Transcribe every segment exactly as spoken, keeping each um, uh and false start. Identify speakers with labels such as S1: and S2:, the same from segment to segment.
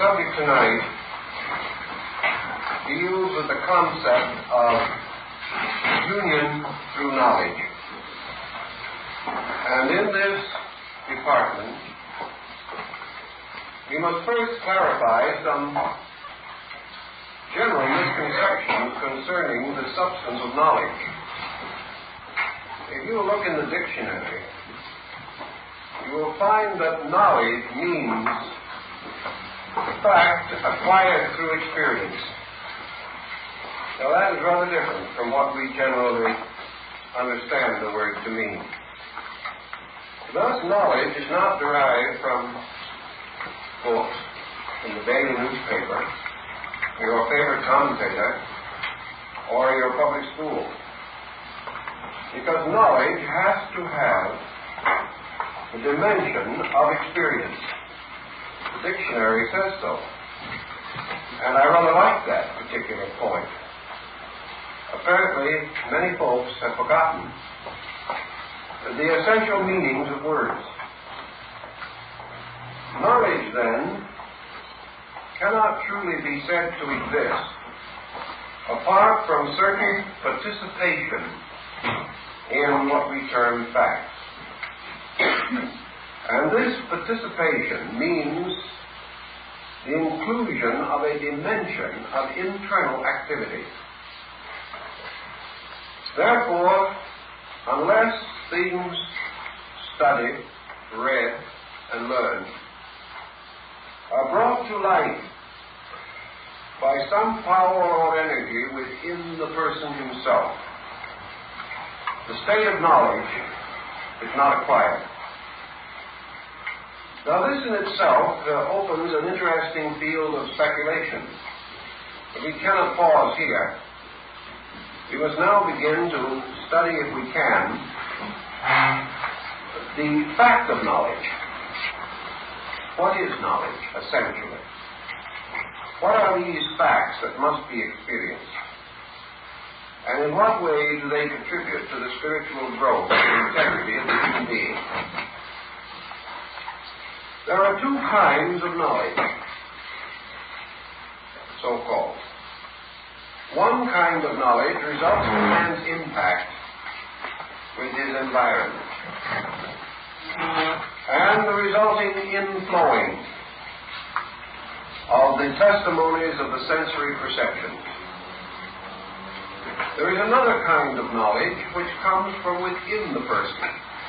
S1: subject tonight deals with the concept of union through knowledge. And in this department, we must first clarify some general misconceptions concerning the substance of knowledge. If you look in the dictionary, you will find that knowledge means fact acquired through experience. Now that is rather different from what we generally understand the word to mean. Thus, knowledge is not derived from books, from the daily newspaper, your favorite commentator, or your public school. Because knowledge has to have the dimension of experience. The dictionary says so. And I rather like that particular point. Apparently, many folks have forgotten the essential meanings of words. Knowledge, then, cannot truly be said to exist apart from certain participation in what we term facts. And this participation means the inclusion of a dimension of internal activity. Therefore, unless things studied, read, and learned are brought to light by some power or energy within the person himself, the state of knowledge is not acquired. Now this in itself uh, opens an interesting field of speculation. But we cannot pause here. We must now begin to study, if we can, the fact of knowledge. What is knowledge, essentially? What are these facts that must be experienced? And in what way do they contribute to the spiritual growth and integrity of the human being? There are two kinds of knowledge, so-called. One kind of knowledge results from man's impact with his environment and the resulting inflowing of the testimonies of the sensory perceptions. There is another kind of knowledge which comes from within the person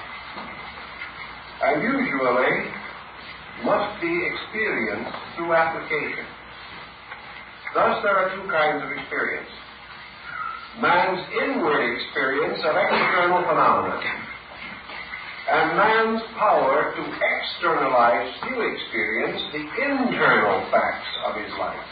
S1: and usually must be experienced through application. Thus, there are two kinds of experience. Man's inward experience of external phenomena and man's power to externalize through experience the internal facts of his life.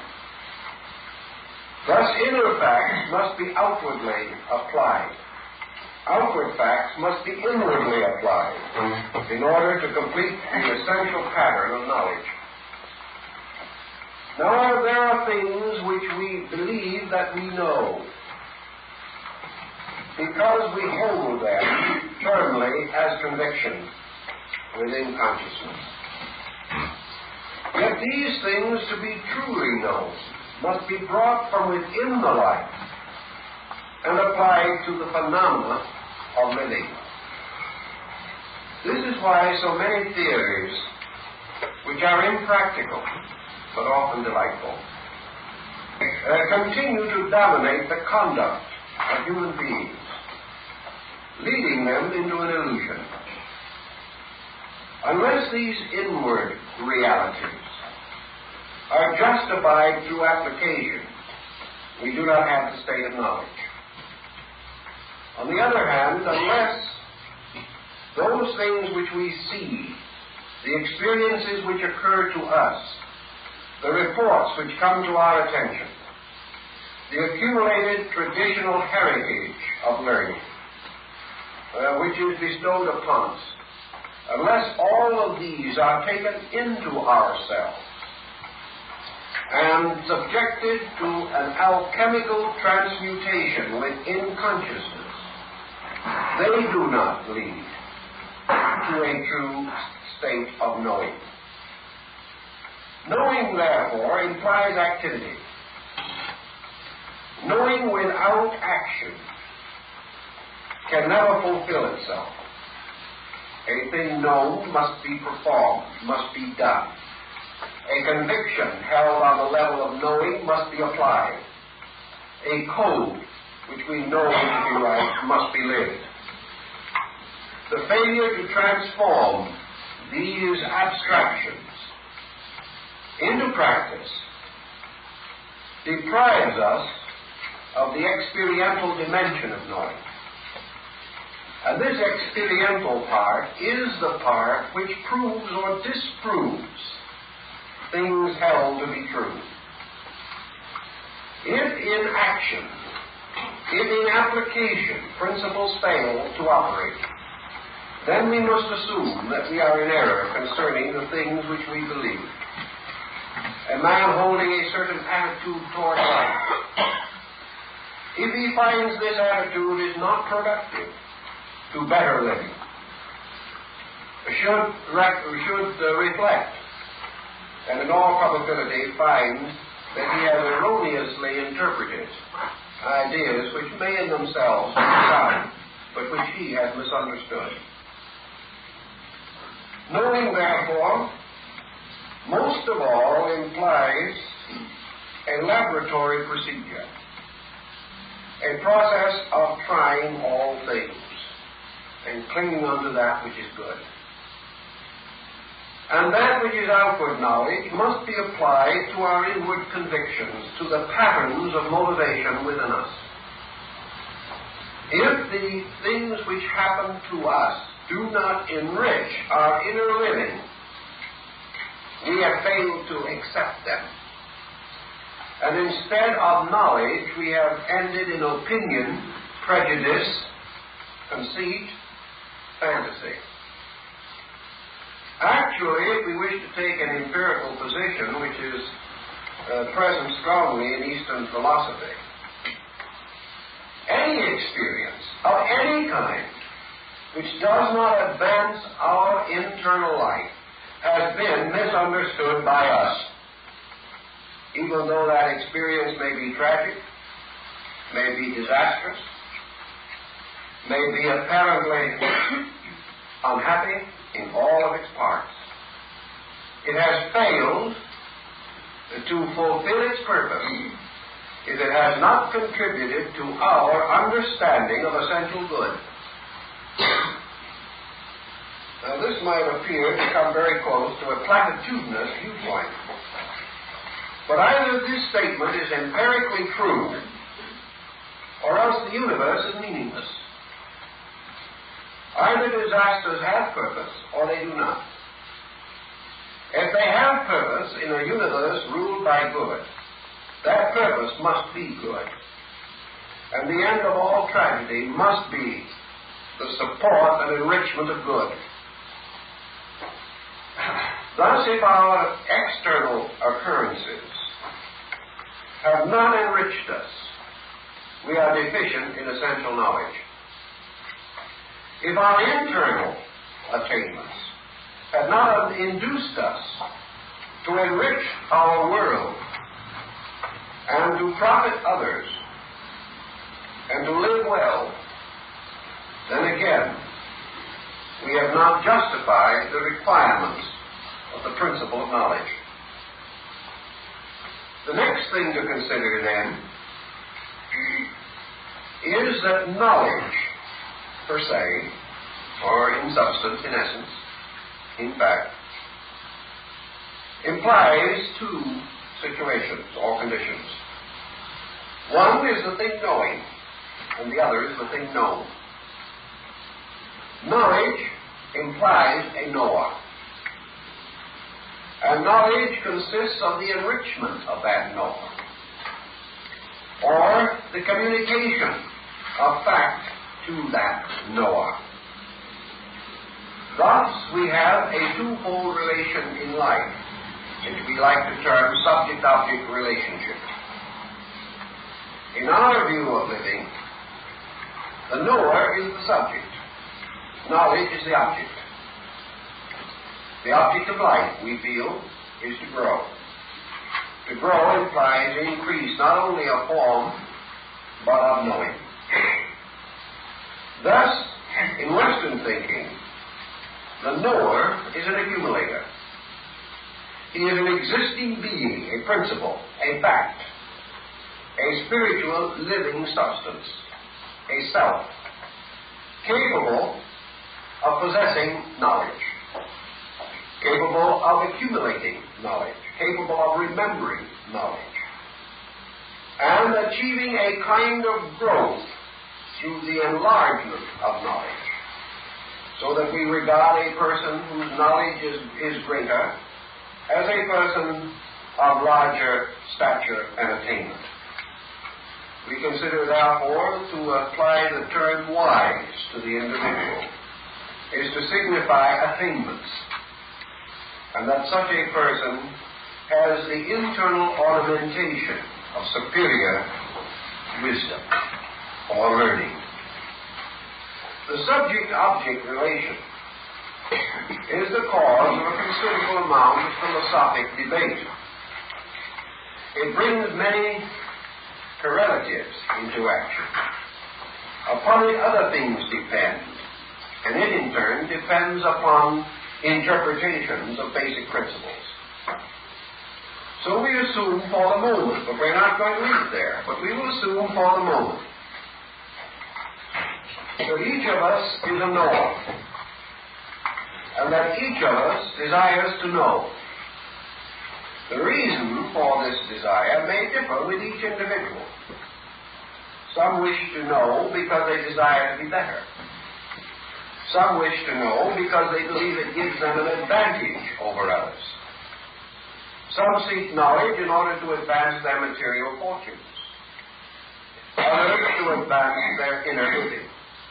S1: Thus, inner facts must be outwardly applied. Outward facts must be inwardly applied in order to complete the essential pattern of knowledge. Now, there are things which we believe that we know because we hold them firmly as conviction within consciousness. Yet these things, to be truly known, must be brought from within the life and applied to the phenomena of living. This is why so many theories, which are impractical but often delightful, uh, continue to dominate the conduct of human beings, leading them into an illusion. Unless these inward realities are justified through application, we do not have the state of knowledge. On the other hand, unless those things which we see, the experiences which occur to us, the reports which come to our attention, the accumulated traditional heritage of learning, uh, which is bestowed upon us, unless all of these are taken into ourselves and subjected to an alchemical transmutation within consciousness, they do not lead to a true state of knowing. Knowing, therefore, implies activity. Knowing without action can never fulfill itself. A thing known must be performed, must be done. A conviction held on the level of knowing must be applied. A code which we know to be right must be lived. The failure to transform these abstractions into practice deprives us of the experiential dimension of knowing. And this experiential part is the part which proves or disproves things held to be true. If in action, if in application, principles fail to operate, then we must assume that we are in error concerning the things which we believe. A man holding a certain attitude toward life, if he finds this attitude is not productive to better living, should, rec- should uh, reflect, and in all probability finds that he has erroneously interpreted ideas which may in themselves be sound, but which he has misunderstood. Knowing, therefore, most of all implies a laboratory procedure, a process of trying all things and clinging unto that which is good. And that which is outward knowledge must be applied to our inward convictions, to the patterns of motivation within us. If the things which happen to us do not enrich our inner living, we have failed to accept them. And instead of knowledge, we have ended in opinion, prejudice, conceit, fantasy. Actually, if we wish to take an empirical position, which is uh, present strongly in Eastern philosophy, any experience of any kind which does not advance our internal life has been misunderstood by us. Even though that experience may be tragic, may be disastrous, may be apparently unhappy in all of its parts, it has failed to fulfill its purpose if it has not contributed to our understanding of essential good. Now, this might appear to come very close to a platitudinous viewpoint. But either this statement is empirically true, or else the universe is meaningless. Either disasters have purpose, or they do not. If they have purpose in a universe ruled by good, that purpose must be good. And the end of all tragedy must be the support and enrichment of good. Thus, if our external occurrences have not enriched us, we are deficient in essential knowledge. If our internal attainments have not induced us to enrich our world and to profit others and to live well, then again, we have not justified the requirements of the principle of knowledge. The next thing to consider, then, is that knowledge, per se, or in substance, in essence, in fact, implies two situations or conditions. One is the thing knowing, and the other is the thing known. Knowledge implies a knower. And knowledge consists of the enrichment of that knower, or the communication of fact to that knower. Thus, we have a twofold relation in life, which we like to term subject-object relationship. In our view of living, the knower is the subject. Knowledge is the object. The object of life, we feel, is to grow. To grow implies increase not only of form, but of knowing. Thus, in Western thinking, the knower is an accumulator. He is an existing being, a principle, a fact, a spiritual living substance, a self, capable of possessing knowledge, capable of accumulating knowledge, capable of remembering knowledge, and achieving a kind of growth through the enlargement of knowledge, so that we regard a person whose knowledge is, is greater as a person of larger stature and attainment. We consider, therefore, to apply the term wise to the individual is to signify attainments, and that such a person has the internal ornamentation of superior wisdom or learning. The subject-object relation is the cause of a considerable amount of philosophic debate. It brings many correlatives into action. Upon it other things depend, and it in turn depends upon interpretations of basic principles. So we assume for the moment, but we're not going to leave it there, but we will assume for the moment that each of us is a knower, and that each of us desires to know. The reason for this desire may differ with each individual. Some wish to know because they desire to be better. Some wish to know because they believe it gives them an advantage over others. Some seek knowledge in order to advance their material fortunes. Others to advance their inner living.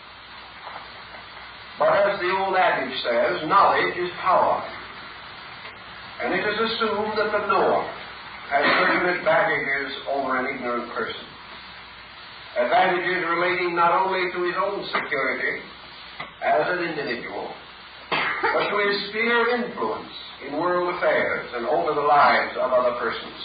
S1: But as the old adage says, knowledge is power. And it is assumed that the knower has certain advantages over an ignorant person. Advantages relating not only to his own security as an individual, but to his sphere of influence in world affairs and over the lives of other persons.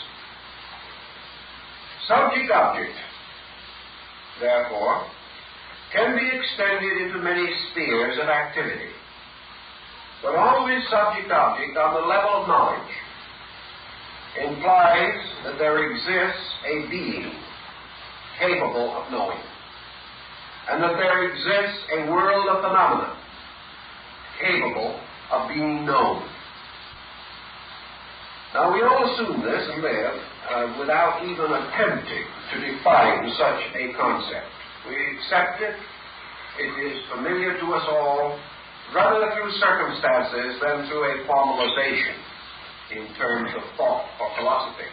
S1: Subject-object, therefore, can be extended into many spheres of activity, but always subject-object on the level of knowledge implies that there exists a being capable of knowing, and that there exists a world of phenomena capable of being known. Now, we all assume this and live uh, without even attempting to define such a concept. We accept it. It is familiar to us all, rather through circumstances than through a formalization in terms of thought or philosophy.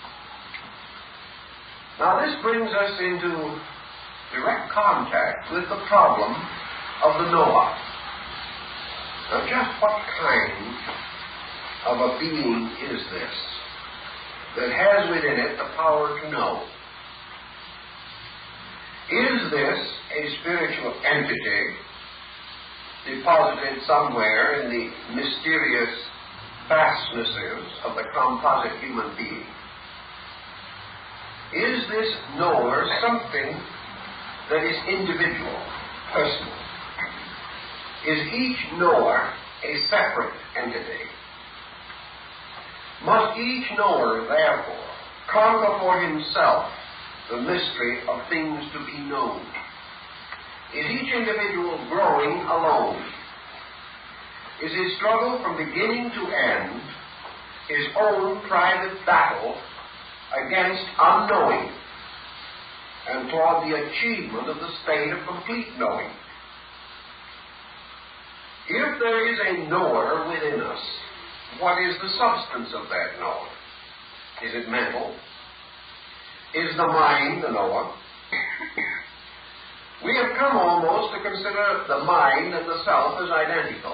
S1: Now, this brings us into direct contact with the problem of the knower. Now, just what kind of a being is this that has within it the power to know? Is this a spiritual entity deposited somewhere in the mysterious vastnesses of the composite human being? Is this knower something that is individual, personal? Is each knower a separate entity? Must each knower, therefore, conquer for himself the mystery of things to be known? Is each individual growing alone? Is his struggle from beginning to end his own private battle against unknowing and toward the achievement of the state of complete knowing? If there is a knower within us, what is the substance of that knower? Is it mental? Is the mind the knower? We have come almost to consider the mind and the self as identical.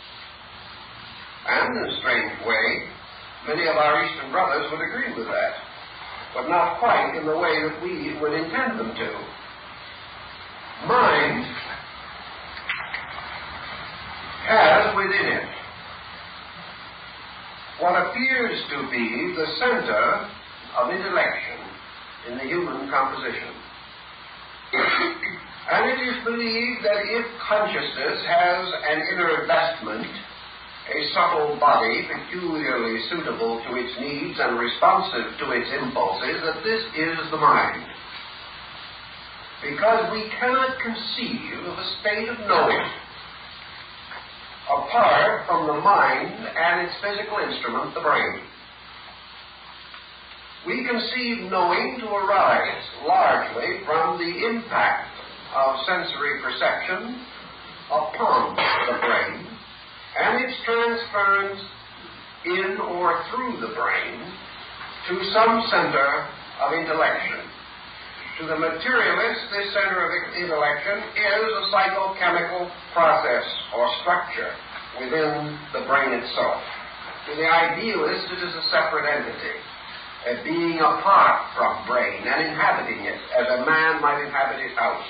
S1: And in a strange way, many of our Eastern brothers would agree with that, but not quite in the way that we would intend them to. Mind has within it what appears to be the center of intellection in the human composition. And it is believed that if consciousness has an inner vestment, a subtle body peculiarly suitable to its needs and responsive to its impulses, that this is the mind. Because we cannot conceive of a state of knowing apart from the mind and its physical instrument, the brain. We conceive knowing to arise largely from the impact of sensory perception upon the brain and its transference in or through the brain to some center of intellection. To the materialist, this center of intellection is a psychochemical process or structure within the brain itself. To the idealist, it is a separate entity, a being apart from brain and inhabiting it as a man might inhabit his house.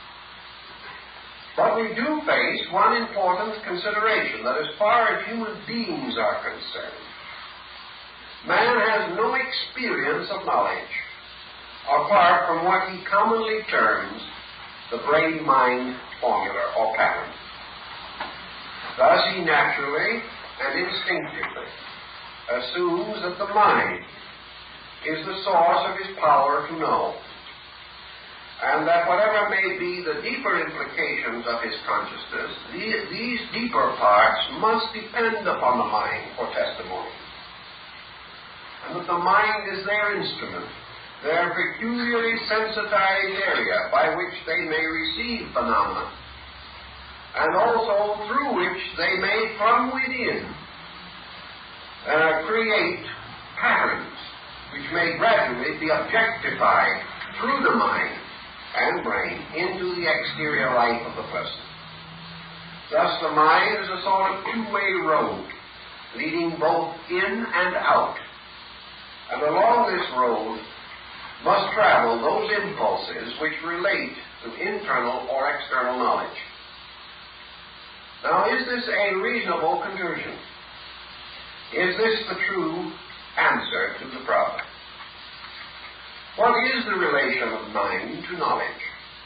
S1: But we do face one important consideration, that as far as human beings are concerned, man has no experience of knowledge apart from what he commonly terms the brain-mind formula or pattern. Thus he naturally and instinctively assumes that the mind is the source of his power to know, and that whatever may be the deeper implications of his consciousness, the, these deeper parts must depend upon the mind for testimony, and that the mind is their instrument, their peculiarly sensitized area by which they may receive phenomena, and also through which they may from within uh, create patterns which may gradually be objectified through the mind and brain into the exterior life of the person. Thus the mind is a sort of two-way road leading both in and out, and along this road must travel those impulses which relate to internal or external knowledge. Now, is this a reasonable conclusion? Is this the true answer to the problem? What is the relation of mind to knowledge?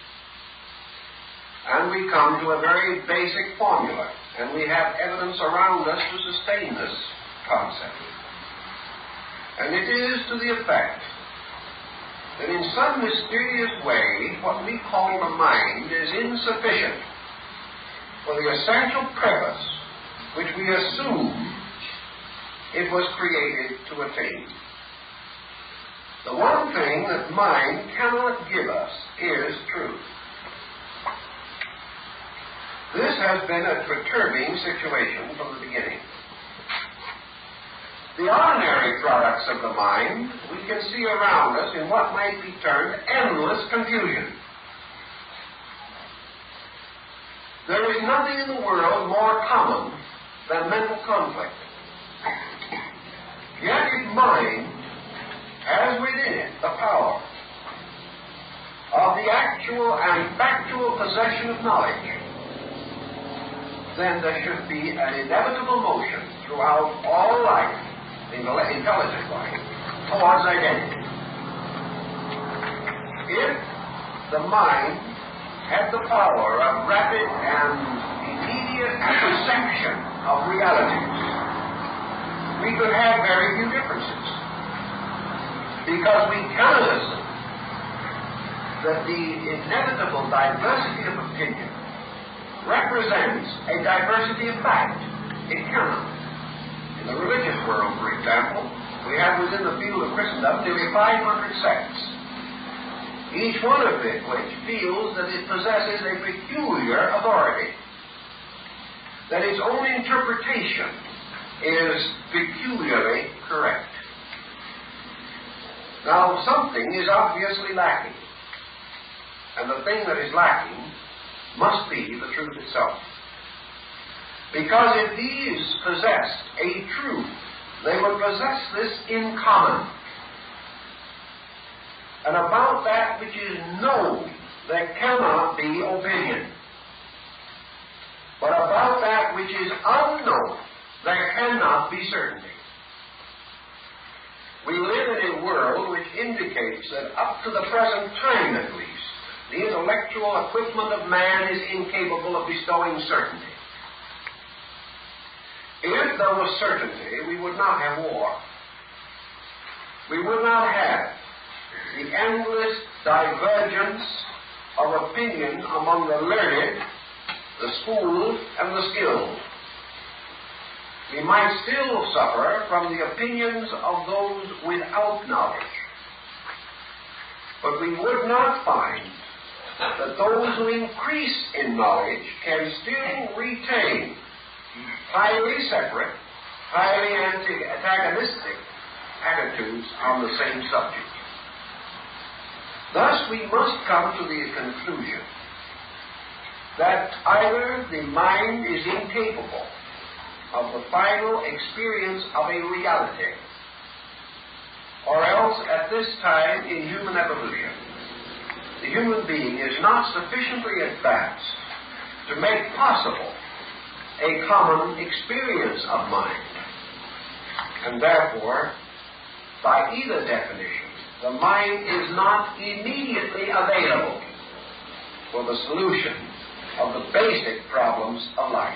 S1: And we come to a very basic formula, and we have evidence around us to sustain this concept. And it is to the effect that in some mysterious way, what we call the mind is insufficient for the essential purpose which we assume it was created to attain. The one thing that mind cannot give us is truth. This has been a perturbing situation from the beginning. The ordinary products of the mind we can see around us in what might be termed endless confusion. There is nothing in the world more common than mental conflict. Yet if mind has within it the power of the actual and factual possession of knowledge, then there should be an inevitable motion throughout all life, intelligent life, towards identity. If the mind had the power of rapid and immediate perception of realities, we could have very few differences, because we cannot assume that the inevitable diversity of opinion represents a diversity of fact. It cannot. In the religious world, for example, we have within the field of Christendom nearly five hundred sects, each one of it which feels that it possesses a peculiar authority, that its own interpretation is peculiarly correct. Now, something is obviously lacking, and the thing that is lacking must be the truth itself. Because if these possessed a truth, they would possess this in common. And about that which is known, there cannot be opinion. But about that which is unknown, there cannot be certainty. We live in a world which indicates that up to the present time at least, the intellectual equipment of man is incapable of bestowing certainty. If there was certainty, we would not have war. We would not have the endless divergence of opinion among the learned, the schooled, and the skilled. We might still suffer from the opinions of those without knowledge. But we would not find that those who increase in knowledge can still retain highly separate, highly antagonistic attitudes on the same subject. Thus, we must come to the conclusion that either the mind is incapable of the final experience of a reality, or else at this time in human evolution, the human being is not sufficiently advanced to make possible a common experience of mind. And therefore, by either definition, the mind is not immediately available for the solution of the basic problems of life.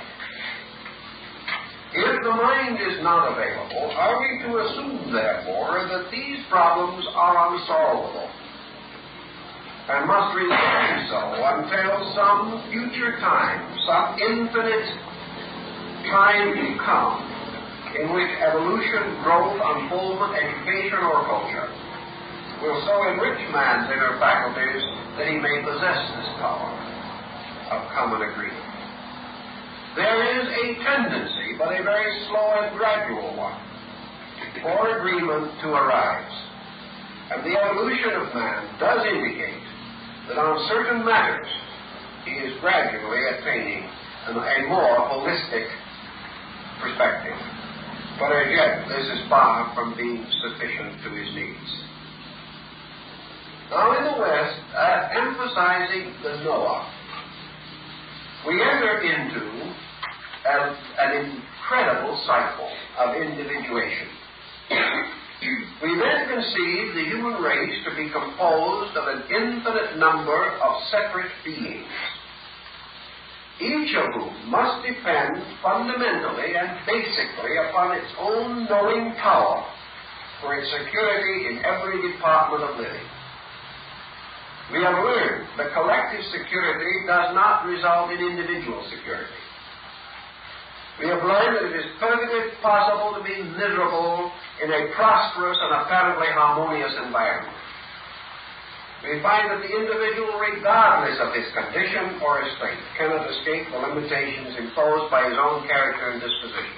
S1: If the mind is not available, are we to assume, therefore, that these problems are unsolvable and must remain so until some future time, some infinite time to come, in which evolution, growth, unfoldment, education, or culture will so enrich man's inner faculties that he may possess this power of common agreement? There is a tendency, but a very slow and gradual one, for agreement to arise. And the evolution of man does indicate that on certain matters he is gradually attaining a more holistic perspective. But as yet, this is far from being sufficient to his needs. Now, in the West, uh, emphasizing the Noah, we enter into a, an incredible cycle of individuation. We then conceive the human race to be composed of an infinite number of separate beings, each of whom must depend fundamentally and basically upon its own knowing power for its security in every department of living. We have learned that collective security does not result in individual security. We have learned that it is perfectly possible to be miserable in a prosperous and apparently harmonious environment. We find that the individual, regardless of his condition or his state, cannot escape the limitations imposed by his own character and disposition.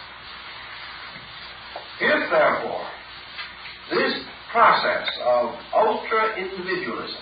S1: If, therefore, this process of ultra-individualism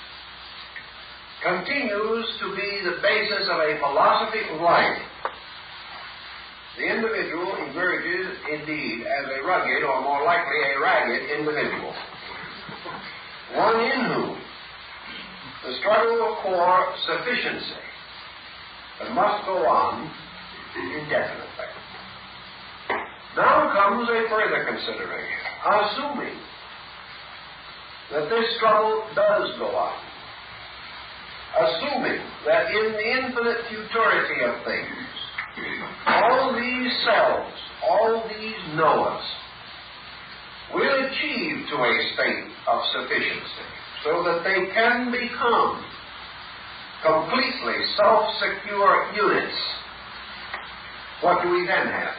S1: continues to be the basis of a philosophy of life, the individual emerges indeed as a rugged, or more likely a ragged individual, one in whom the struggle for sufficiency must go on indefinitely. Now comes a further consideration. Assuming that this struggle does go on, assuming that in the infinite futurity of things, all these selves, all these knowers, will achieve to a state of sufficiency so that they can become completely self-secure units, what do we then have?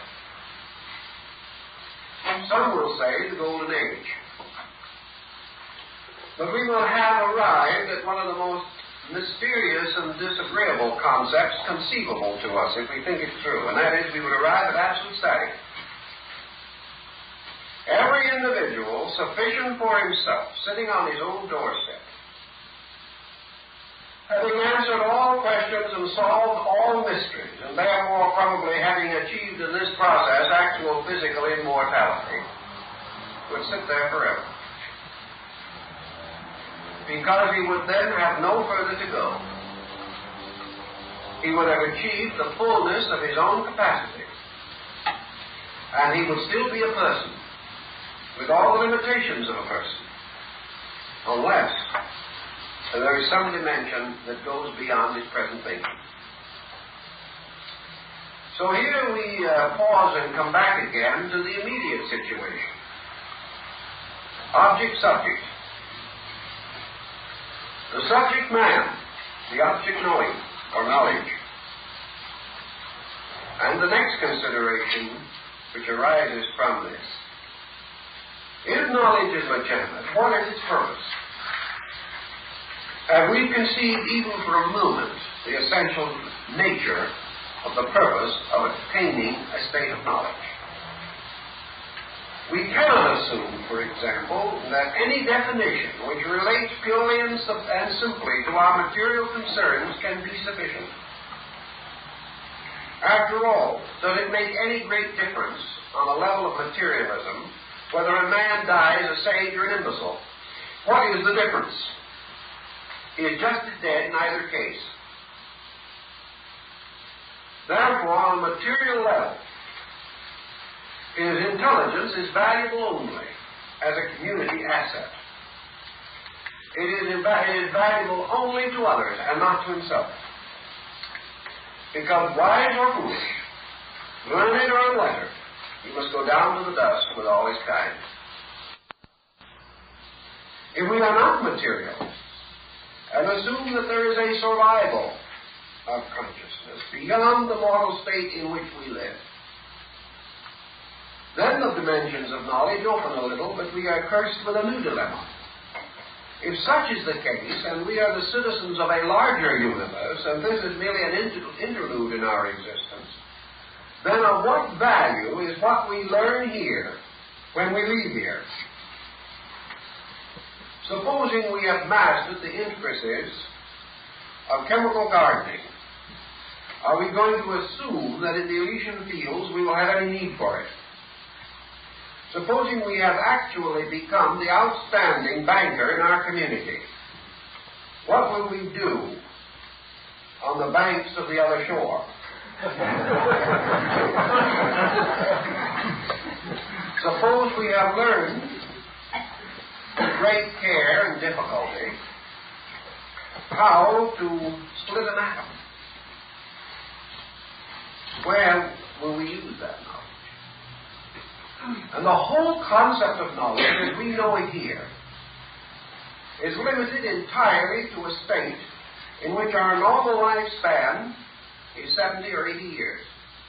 S1: Some will say the Golden Age. But we will have arrived at one of the most mysterious and disagreeable concepts conceivable to us if we think it through, and that is we would arrive at absolute static. Every individual sufficient for himself, sitting on his own doorstep, having answered all questions and solved all mysteries, and therefore probably having achieved in this process actual physical immortality, would sit there forever. Because he would then have no further to go. He would have achieved the fullness of his own capacity. And he would still be a person, with all the limitations of a person, unless there is some dimension that goes beyond his present thinking. So here we uh, pause and come back again to the immediate situation. Object-subject. The subject man, the object knowing, or knowledge. And the next consideration which arises from this. If knowledge is legitimate, what is its purpose? Have we conceived even for a moment the essential nature of the purpose of attaining a state of knowledge? We cannot assume, for example, that any definition which relates purely and, sub- and simply to our material concerns can be sufficient. After all, does it make any great difference on the level of materialism whether a man dies a sage or an imbecile? What is the difference? He is just as dead in either case. Therefore, on a material level, his intelligence is valuable only as a community asset. It is, inv- it is valuable only to others and not to himself. Because wise or foolish, learned or unlettered, he must go down to the dust with all his kind. If we are not material, and assume that there is a survival of consciousness beyond the mortal state in which we live, then the dimensions of knowledge open a little, but we are cursed with a new dilemma. If such is the case, and we are the citizens of a larger universe, and this is merely an inter- interlude in our existence, then of what value is what we learn here when we leave here? Supposing we have mastered the intricacies of chemical gardening, are we going to assume that in the Elysian fields we will have any need for it? Supposing we have actually become the outstanding banker in our community, what will we do on the banks of the other shore? Suppose we have learned with great care and difficulty how to split an atom. Where will we use that knowledge? And the whole concept of knowledge, as we know it here, is limited entirely to a state in which our normal lifespan is seventy or eighty years.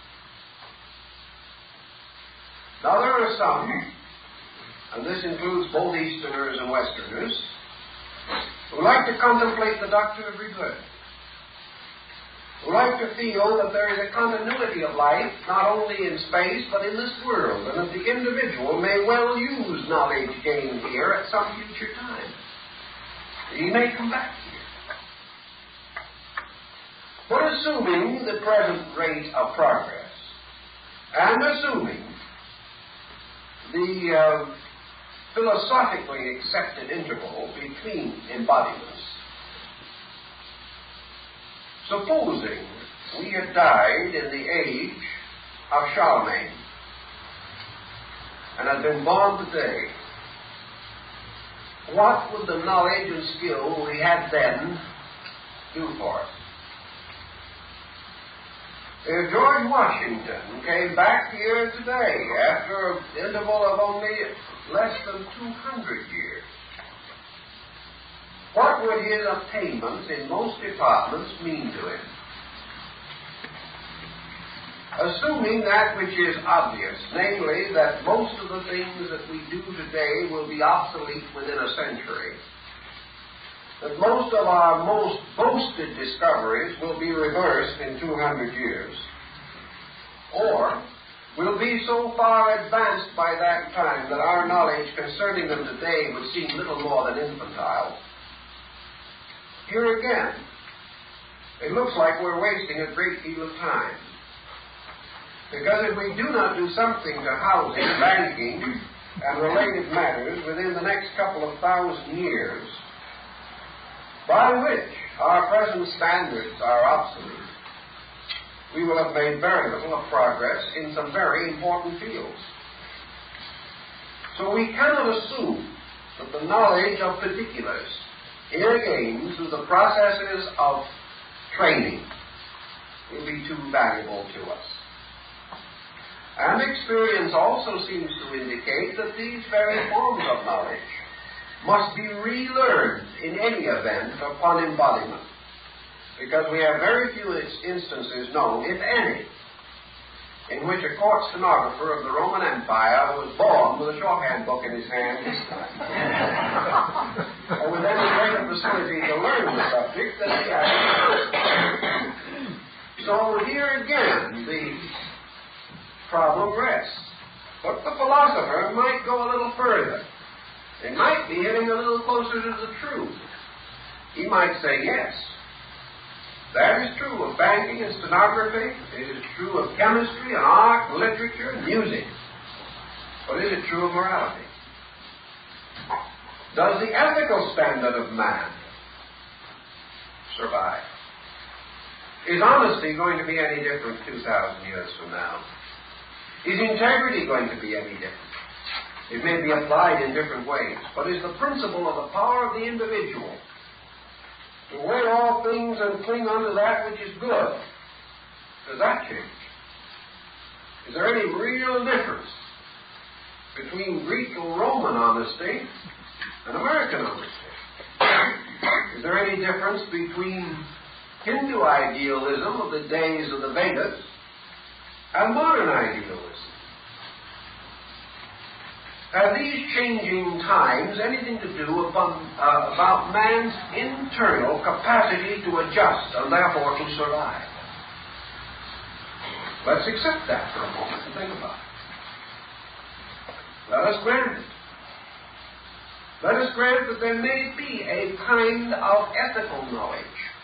S1: Now there are some, and this includes both Easterners and Westerners, who like to contemplate the doctrine of rebirth, who like to feel that there is a continuity of life not only in space but in this world, and that the individual may well use knowledge gained here at some future time. He may come back here. But assuming the present rate of progress, and assuming the uh, philosophically accepted interval between embodiments, supposing we had died in the age of Charlemagne and had been born today, what would the knowledge and skill we had then do for us? If George Washington came back here today after an interval of only less than two hundred years, what would his attainments in most departments mean to him? Assuming that which is obvious, namely that most of the things that we do today will be obsolete within a century, that most of our most boasted discoveries will be reversed in two hundred years, or will be so far advanced by that time that our knowledge concerning them today would seem little more than infantile. Here again, it looks like we're wasting a great deal of time. Because if we do not do something to housing, banking, and related matters within the next couple of thousand years, by which our present standards are obsolete, we will have made very little of progress in some very important fields. So we cannot assume that the knowledge of particulars, here again through the processes of training, will be too valuable to us. And experience also seems to indicate that these very forms of knowledge must be relearned in any event upon embodiment, because we have very few instances known, if any, in which a court stenographer of the Roman Empire was born with a shorthand book in his hand or with any greater facility to learn the subject than he had. So here again the problem rests. But the philosopher might go a little further. He might be hitting a little closer to the truth. He might say, yes, that is true of banking and stenography. It is true of chemistry and art and literature and music. But is it true of morality? Does the ethical standard of man survive? Is honesty going to be any different two thousand years from now? Is integrity going to be any different? It may be applied in different ways, but is the principle of the power of the individual to weigh all things and cling unto that which is good, does that change? Is there any real difference between Greek or Roman honesty and American honesty? Is there any difference between Hindu idealism of the days of the Vedas and modern idealism? Have these changing times anything to do upon, uh, about man's internal capacity to adjust and therefore to survive? Let's accept that for a moment and think about it. Let us grant it. Let us grant that there may be a kind of ethical knowledge,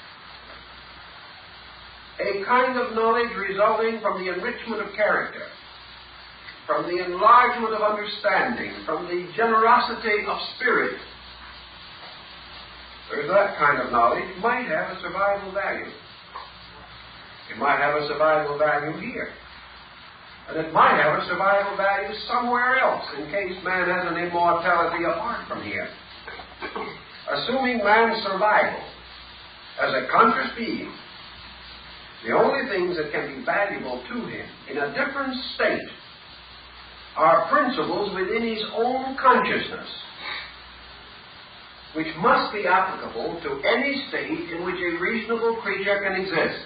S1: a kind of knowledge resulting from the enrichment of character, from the enlargement of understanding, from the generosity of spirit. There's that kind of knowledge might have a survival value. It might have a survival value here. And it might have a survival value somewhere else in case man has an immortality apart from here. Assuming man's survival as a conscious being, the only things that can be valuable to him in a different state are principles within his own consciousness, which must be applicable to any state in which a reasonable creature can exist.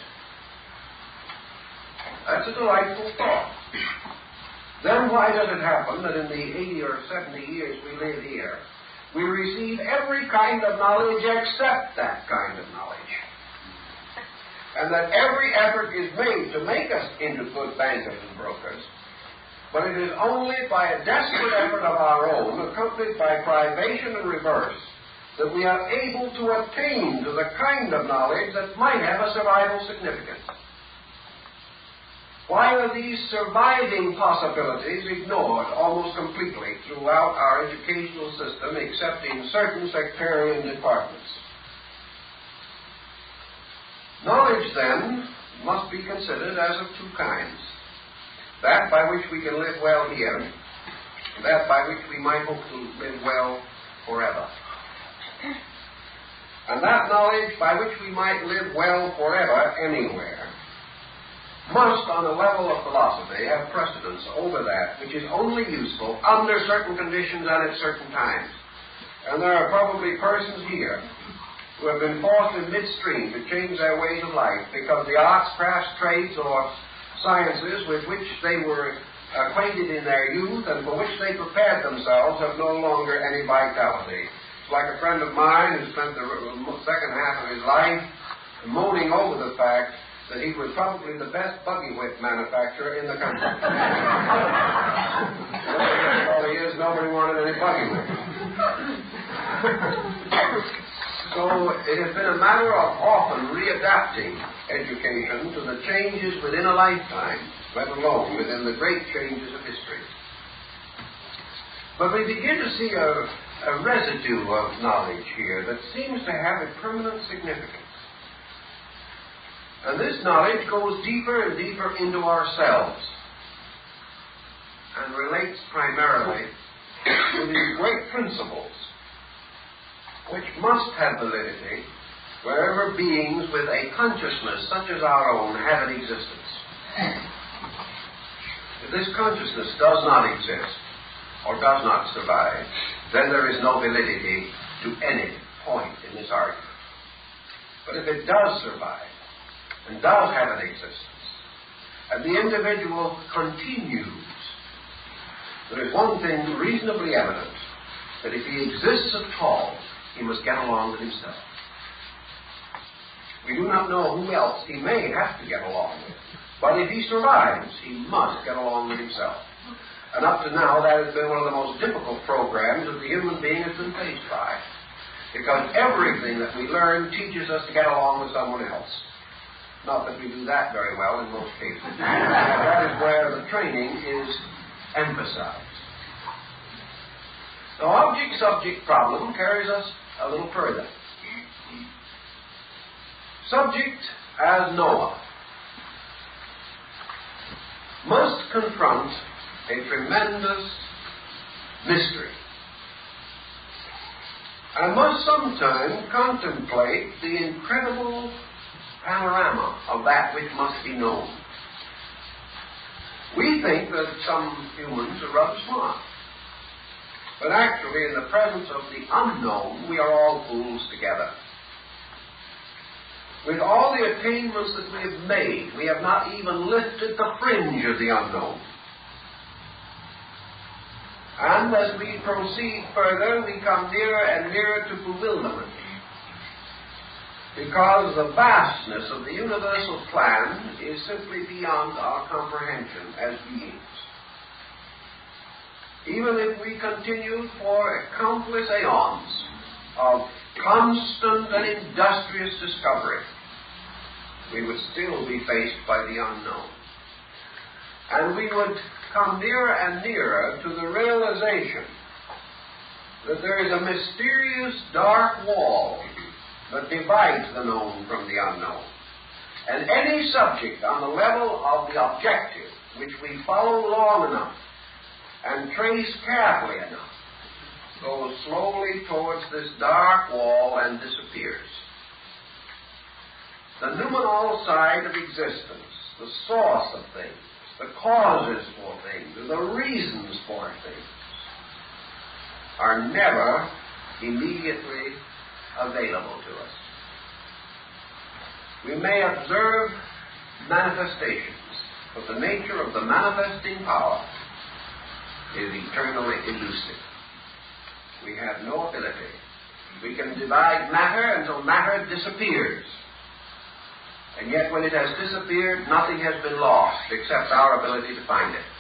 S1: That's a delightful thought. Then why does it happen that in the eighty or seventy years we live here, we receive every kind of knowledge except that kind of knowledge? And that every effort is made to make us into good bankers and brokers, but it is only by a desperate effort of our own, accompanied by privation and reverse, that we are able to attain to the kind of knowledge that might have a survival significance. Why are these surviving possibilities ignored almost completely throughout our educational system, except in certain sectarian departments? Knowledge, then, must be considered as of two kinds. That by which we can live well here, and that by which we might hope to live well forever. And that knowledge by which we might live well forever anywhere must, on the level of philosophy, have precedence over that which is only useful under certain conditions and at certain times. And there are probably persons here who have been forced in midstream to change their ways of life because the arts, crafts, trades, or sciences with which they were acquainted in their youth and for which they prepared themselves have no longer any vitality. It's like a friend of mine who spent the second half of his life moaning over the fact that he was probably the best buggy whip manufacturer in the country. All he is, nobody wanted any buggy whips. So it has been a matter of often readapting education to the changes within a lifetime, let alone within the great changes of history. But we begin to see a, a residue of knowledge here that seems to have a permanent significance. And this knowledge goes deeper and deeper into ourselves and relates primarily to these great principles, which must have validity wherever beings with a consciousness such as our own have an existence. If this consciousness does not exist, or does not survive, then there is no validity to any point in this argument. But if it does survive, and does have an existence, and the individual continues, there is one thing reasonably evident, that if he exists at all, he must get along with himself. We do not know who else he may have to get along with, but if he survives, he must get along with himself. And up to now, that has been one of the most difficult programs that the human being has been faced by, because everything that we learn teaches us to get along with someone else. Not that we do that very well in most cases. That is where the training is emphasized. The object-subject problem carries us a little further. Subject as Noah must confront a tremendous mystery, and must sometimes contemplate the incredible panorama of that which must be known. We think that some humans are rather smart, but actually in the presence of the unknown, we are all fools together. With all the attainments that we have made, we have not even lifted the fringe of the unknown. And as we proceed further, we come nearer and nearer to bewilderment, because the vastness of the universal plan is simply beyond our comprehension as beings. Even if we continued for countless aeons of constant and industrious discovery, we would still be faced by the unknown. And we would come nearer and nearer to the realization that there is a mysterious dark wall that divides the known from the unknown. And any subject on the level of the objective, which we follow long enough and trace carefully enough, goes slowly towards this dark wall and disappears. The noumenal side of existence, the source of things, the causes for things, and the reasons for things, are never immediately available to us. We may observe manifestations, but the nature of the manifesting power is eternally elusive. We have no ability. We can divide matter until matter disappears. And yet when it has disappeared, nothing has been lost except our ability to find it.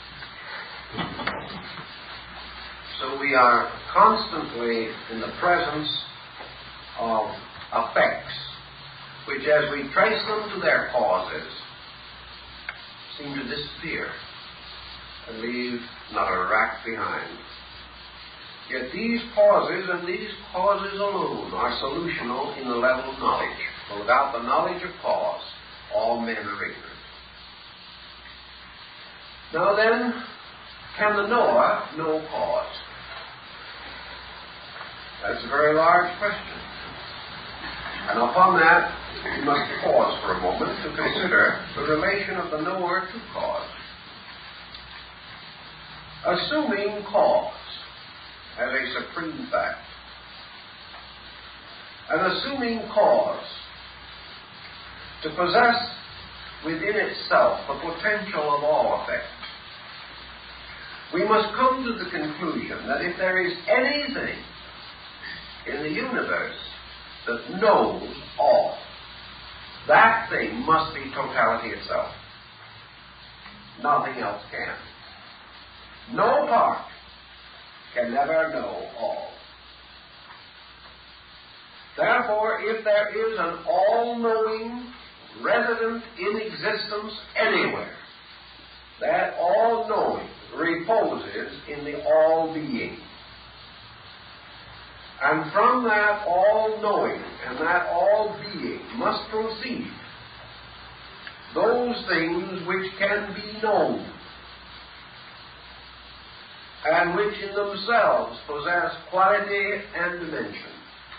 S1: So we are constantly in the presence of effects, which as we trace them to their causes, seem to disappear and leave not a rack behind. Yet these causes and these causes alone are solutional in the level of knowledge. For without the knowledge of cause, all men are ignorant. Now then, can the knower know cause? That's a very large question. And upon that, we must pause for a moment to consider the relation of the knower to cause. Assuming cause as a supreme fact, and assuming cause to possess within itself the potential of all effects, we must come to the conclusion that if there is anything in the universe that knows all, that thing must be totality itself. Nothing else can. No part can ever know all. Therefore, if there is an all-knowing resident in existence anywhere, that all-knowing reposes in the all-being. And from that all-knowing and that all-being must proceed those things which can be known. and which in themselves possess quality and dimension.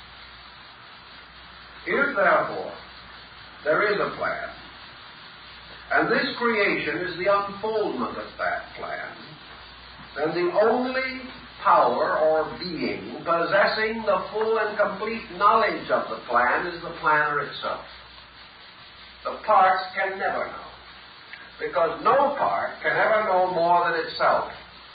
S1: If, therefore, there is a plan, and this creation is the unfoldment of that plan, then the only power or being possessing the full and complete knowledge of the plan is the planner itself. The parts can never know, because no part can ever know more than itself.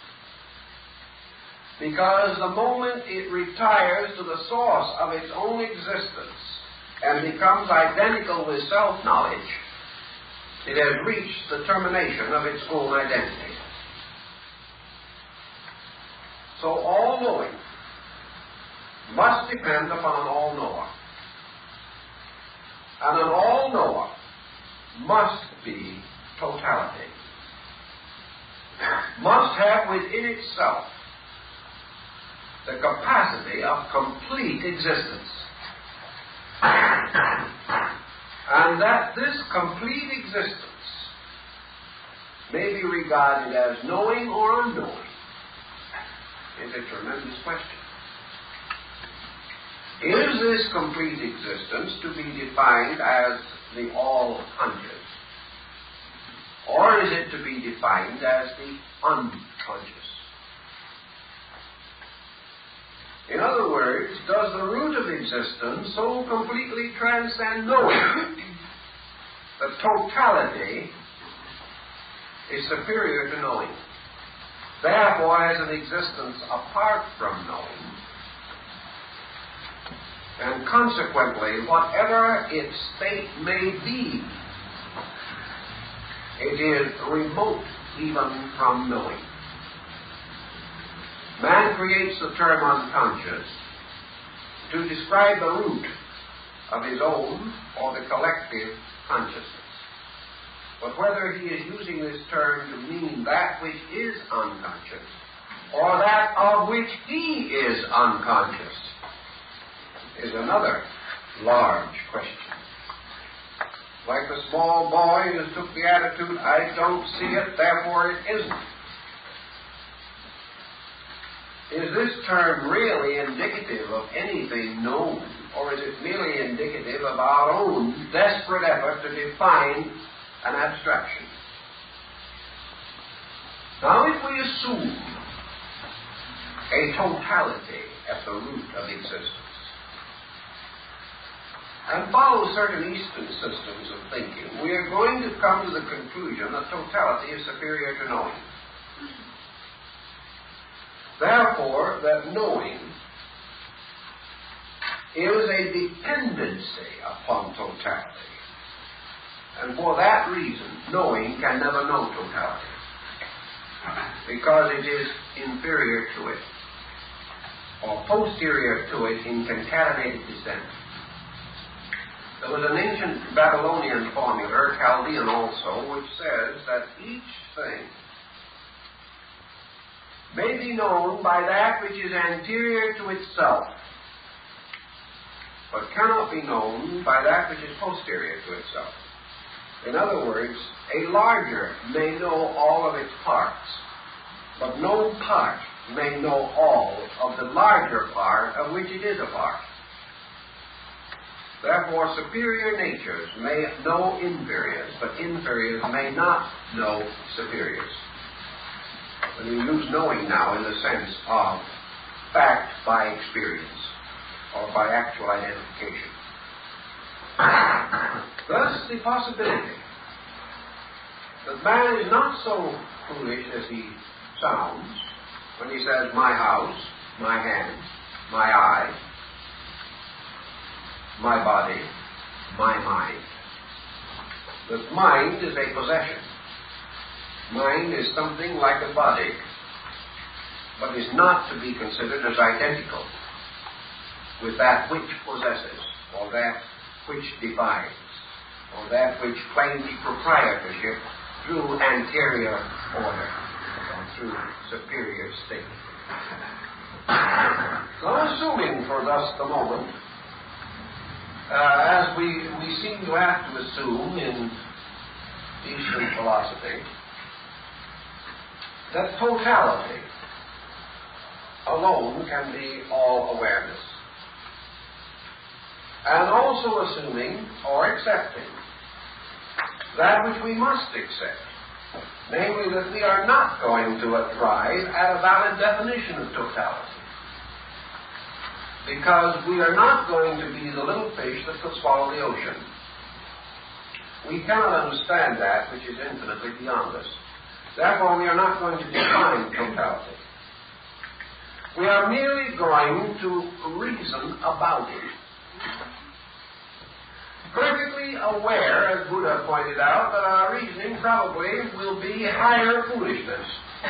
S1: Because the moment it retires to the source of its own existence and becomes identical with self-knowledge, it has reached the termination of its own identity. So all knowing must depend upon all knower. And an all knower must be totality. Must have within itself the capacity of complete existence. And that this complete existence may be regarded as knowing or unknowing is a tremendous question. Is this complete existence to be defined as the all-conscious? Or is it to be defined as the unconscious? In other words, does the root of existence so completely transcend knowing that totality is superior to knowing? Therefore, has an existence apart from knowing, and consequently, whatever its state may be, it is remote even from knowing. Man creates the term unconscious to describe the root of his own or the collective consciousness. But whether he is using this term to mean that which is unconscious or that of which he is unconscious is another large question. Like the small boy who took the attitude, I don't see it, therefore it isn't. Is this term really indicative of anything known, or is it merely indicative of our own desperate effort to define an abstraction? Now, if we assume a totality at the root of existence and follow certain Eastern systems of thinking, we are going to come to the conclusion that totality is superior to knowing. Therefore, that knowing is a dependency upon totality. And for that reason, knowing can never know totality, because it is inferior to it, or posterior to it in concatenated descent. There was an ancient Babylonian formula, Chaldean also, which says that each thing may be known by that which is anterior to itself, but cannot be known by that which is posterior to itself. In other words, a larger may know all of its parts, but no part may know all of the larger part of which it is a part. Therefore, superior natures may know inferiors, but inferiors may not know superiors. And we use knowing now in the sense of fact by experience, or by actual identification. Thus, the possibility that man is not so foolish as he sounds when he says, my house, my hand, my eye, my body, my mind. That mind is a possession. Mind is something like a body, but is not to be considered as identical with that which possesses, or that which defines, or that which claims proprietorship through anterior order, or through superior state. So, assuming for thus the moment, uh, as we, we seem to have to assume in Eastern philosophy, that totality alone can be all awareness. And also assuming or accepting that which we must accept, namely that we are not going to arrive at a valid definition of totality, because we are not going to be the little fish that could swallow the ocean. We cannot understand that which is infinitely beyond us. Therefore, we are not going to define totality. We are merely going to reason about it. Perfectly aware, as Buddha pointed out, that our reasoning probably will be higher foolishness.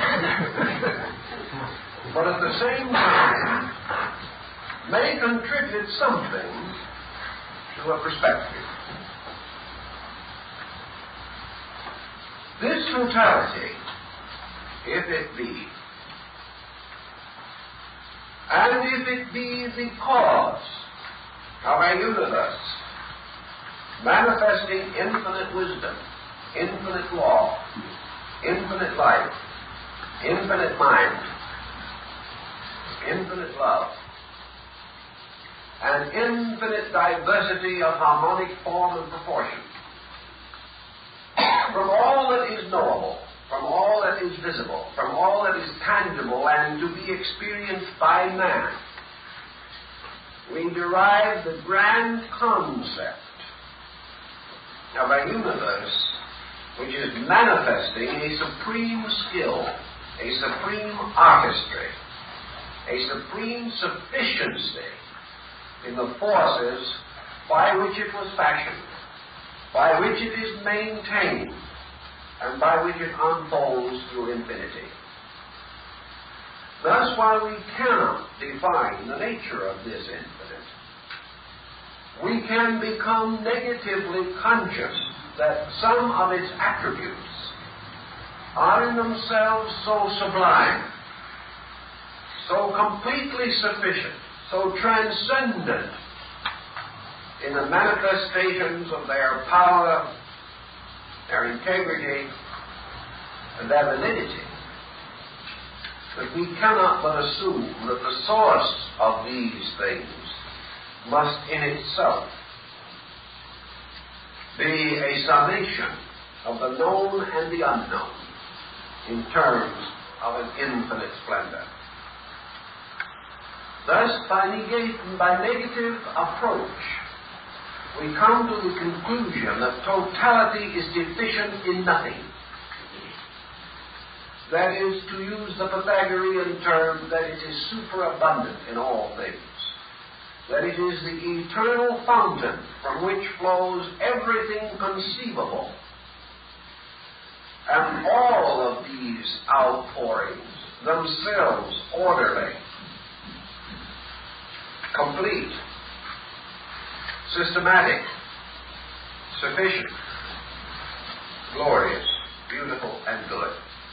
S1: But at the same time, may contribute something to a perspective. This totality, if it be, and if it be the cause of a universe manifesting infinite wisdom, infinite law, infinite life, infinite mind, infinite love, and infinite diversity of harmonic form and proportion, from all that is knowable, from all that is visible, from all that is tangible and to be experienced by man, we derive the grand concept of a universe which is manifesting a supreme skill, a supreme artistry, a supreme sufficiency in the forces by which it was fashioned, by which it is maintained, and by which it unfolds through infinity. Thus, while we cannot define the nature of this infinite, we can become negatively conscious that some of its attributes are in themselves so sublime, so completely sufficient, so transcendent in the manifestations of their power, their integrity, and their validity, that we cannot but assume that the source of these things must in itself be a summation of the known and the unknown in terms of an infinite splendor. Thus, by, negate, by negative approach, we come to the conclusion that totality is deficient in nothing. That is, to use the Pythagorean term, that it is superabundant in all things. That it is the eternal fountain from which flows everything conceivable. And all of these outpourings, themselves orderly, complete, systematic, sufficient, glorious, beautiful, and good.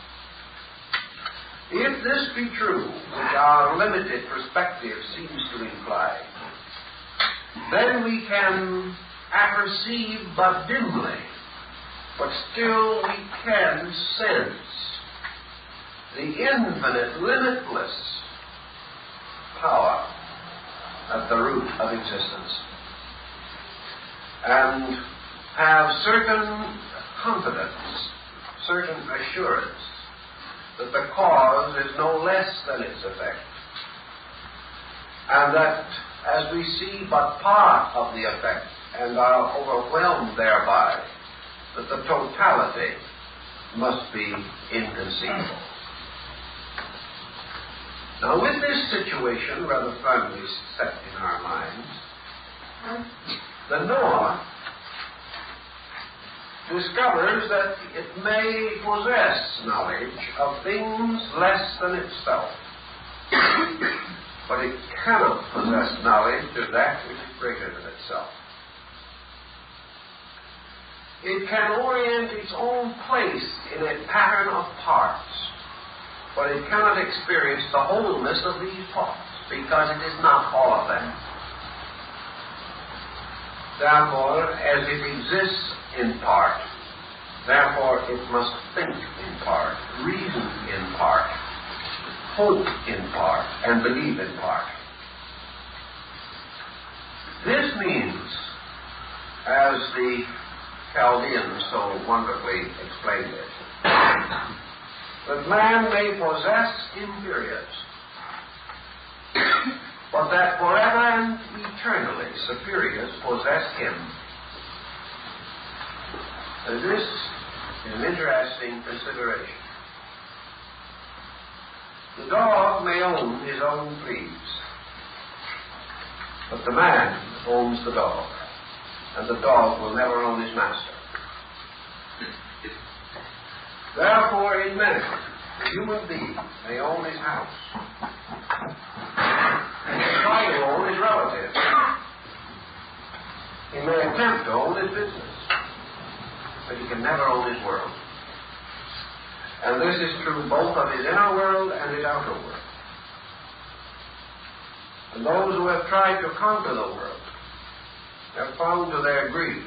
S1: If this be true, which our limited perspective seems to imply, then we can apperceive but dimly, but still we can sense the infinite, limitless power at the root of existence, and have certain confidence, certain assurance that the cause is no less than its effect, and that as we see but part of the effect and are overwhelmed thereby, that the totality must be inconceivable. Now, with this situation rather firmly set in our minds, the knower discovers that it may possess knowledge of things less than itself, but it cannot possess knowledge of that which is greater than itself. It can orient its own place in a pattern of parts, but it cannot experience the wholeness of these parts, because it is not all of them. Therefore, as it exists in part, therefore it must think in part, reason in part, hope in part and believe in part. This means, as the Chaldeans so wonderfully explained it, that man may possess in periods, but that forever and eternally superiors possess him. And this is an interesting consideration. The dog may own his own fleas, but the man owns the dog, and the dog will never own his master. Therefore, in marriage, the human being may own his house, and may try to own his relatives. He may attempt to own his business, but he can never own his world. And this is true both of his inner world and his outer world. And those who have tried to conquer the world have found to their grief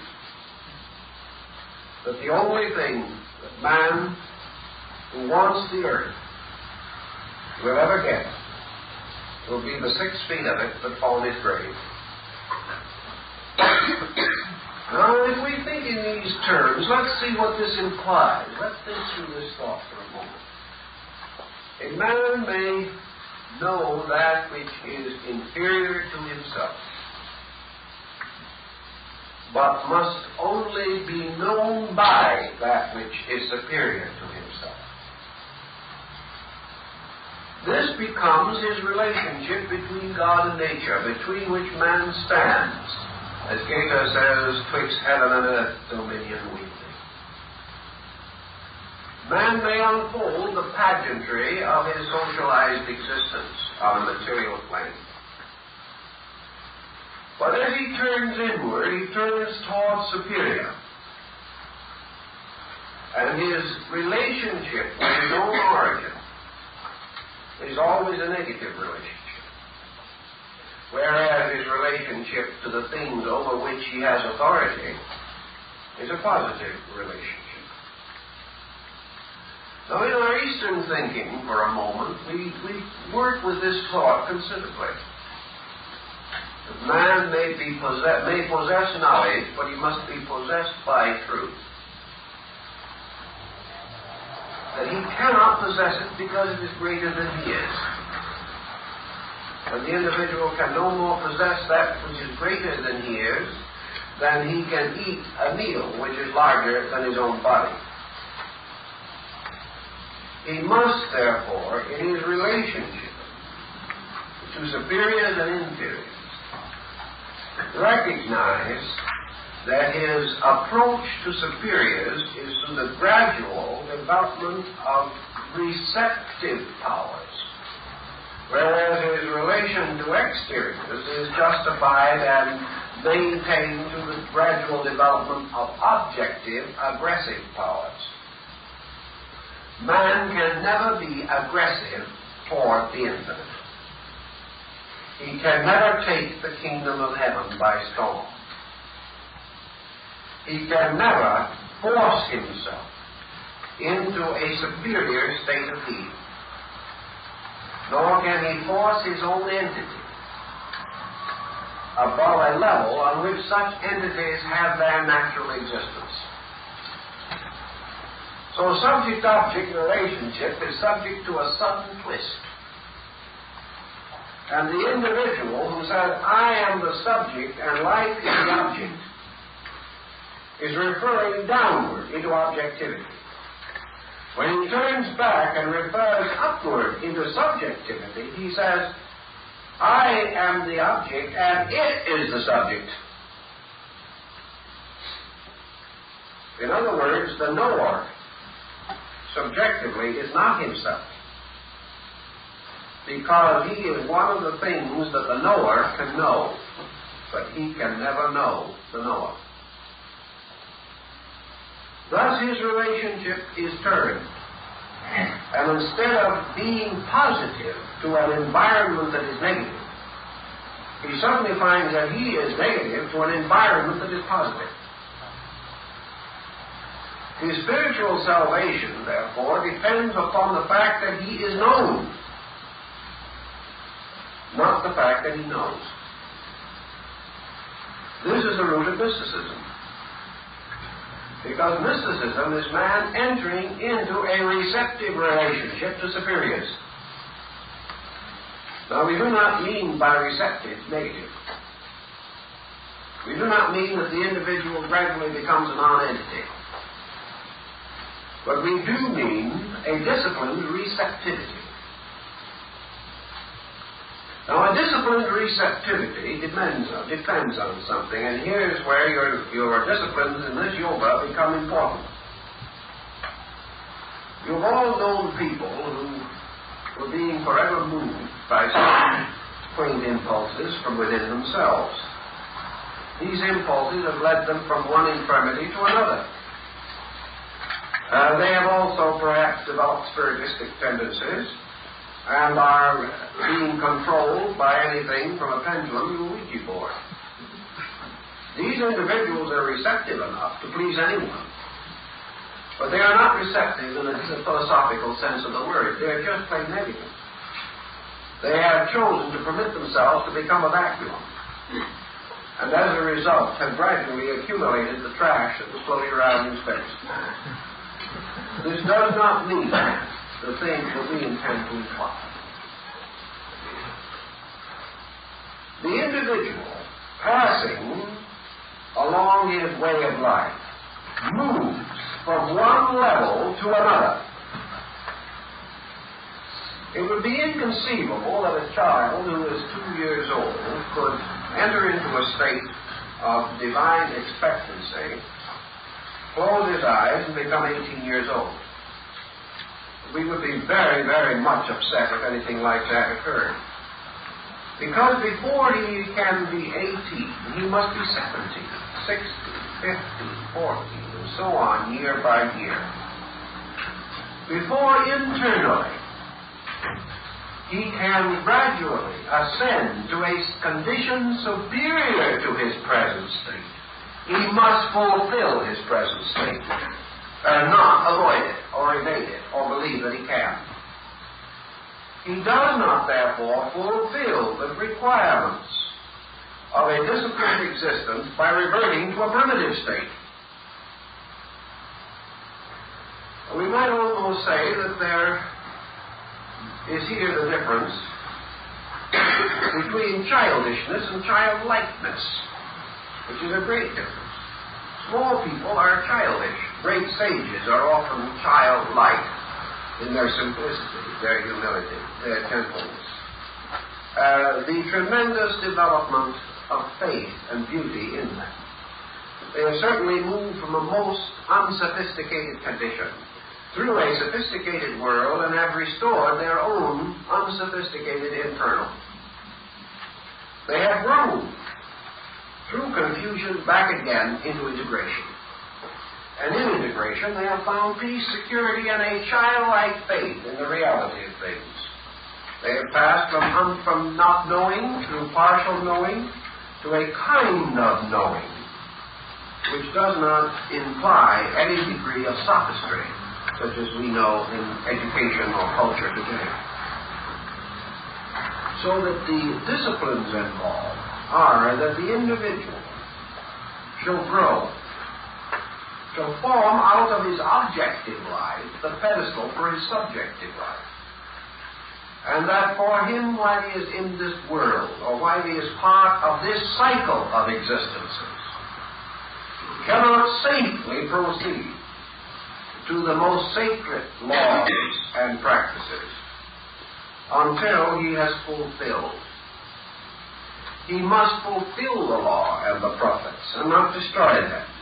S1: that the only thing that man who wants the earth will ever get will be the six feet of it that fall in his grave. Now, if we think in these terms, let's see what this implies. Let's think through this thought for a moment. A man may know that which is inferior to himself, but must only be known by that which is superior to himself. This becomes his relationship between God and nature, between which man stands, as Goethe says, twixt heaven and earth, dominion wielding. Man may unfold the pageantry of his socialized existence on a material plane. But as he turns inward, he turns towards superior. And his relationship with his own origin is always a negative relationship, whereas his relationship to the things over which he has authority is a positive relationship. Now, in our Eastern thinking, for a moment, we, we work with this thought considerably. That man may, be possess, may possess knowledge, but he must be possessed by truth. That he cannot possess it because it is greater than he is. And the individual can no more possess that which is greater than he is than he can eat a meal which is larger than his own body. He must, therefore, in his relationship to superiors and inferiors, recognize that his approach to superiors is through the gradual development of receptive powers, whereas his relation to exteriors is justified and maintained through the gradual development of objective, aggressive powers. Man can never be aggressive toward the infinite. He can never take the kingdom of heaven by storm. He can never force himself into a superior state of being, nor can he force his own entity above a level on which such entities have their natural existence. So subject-object relationship is subject to a sudden twist. And the individual who says, I am the subject and life is the object, is referring downward into objectivity. When he turns back and refers upward into subjectivity, he says, I am the object and it is the subject. In other words, the knower subjectively is not himself, because he is one of the things that the knower can know, but he can never know the knower. Thus his relationship is turned, and instead of being positive to an environment that is negative, he suddenly finds that he is negative to an environment that is positive. His spiritual salvation, therefore, depends upon the fact that he is known not the fact that he knows. This is the root of mysticism. Because mysticism is man entering into a receptive relationship to superiors. Now, we do not mean by receptive negative. We do not mean that the individual gradually becomes a non-entity. But we do mean a disciplined receptivity. Now, a disciplined receptivity depends on, depends on something, and here's where your, your disciplines in this yoga become important. You've all known people who were being forever moved by some quaint impulses from within themselves. These impulses have led them from one infirmity to another. Uh, they have also perhaps developed spiritistic tendencies and are being controlled by anything from a pendulum to a Ouija board. These individuals are receptive enough to please anyone, but they are not receptive in a philosophical sense of the word. They are just plain negative. They have chosen to permit themselves to become a vacuum, and as a result have gradually accumulated the trash that was floating around in space. This does not mean the things that we intend to imply. The individual passing along his way of life moves from one level to another. It would be inconceivable that a child who is two years old could enter into a state of divine expectancy, close his eyes, and become eighteen years old. We would be very, very much upset if anything like that occurred. Because before he can be eighteen, he must be seventeen, sixteen, fifteen, fourteen, and so on, year by year. Before internally he can gradually ascend to a condition superior to his present state, he must fulfill his present state, and not avoid it, or evade it, or believe that he can. He does not, therefore, fulfill the requirements of a disciplined existence by reverting to a primitive state. We might almost say that there is here the difference between childishness and childlikeness, which is a great difference. Small people are childish. Great sages are often childlike in their simplicity, their humility, their gentleness. Uh, the tremendous development of faith and beauty in them. They have certainly moved from a most unsophisticated condition through a sophisticated world and have restored their own unsophisticated internal. They have grown through confusion back again into integration. And in integration they have found peace, security, and a childlike faith in the reality of things. They have passed from, um, from not knowing through partial knowing to a kind of knowing, which does not imply any degree of sophistry, such as we know in education or culture today. So that the disciplines involved are that the individual shall grow, shall form out of his objective life the pedestal for his subjective life. And that for him, while he is in this world, or while he is part of this cycle of existences, he cannot safely proceed to the most sacred laws and practices until he has fulfilled. He must fulfill the law and the prophets and not destroy them.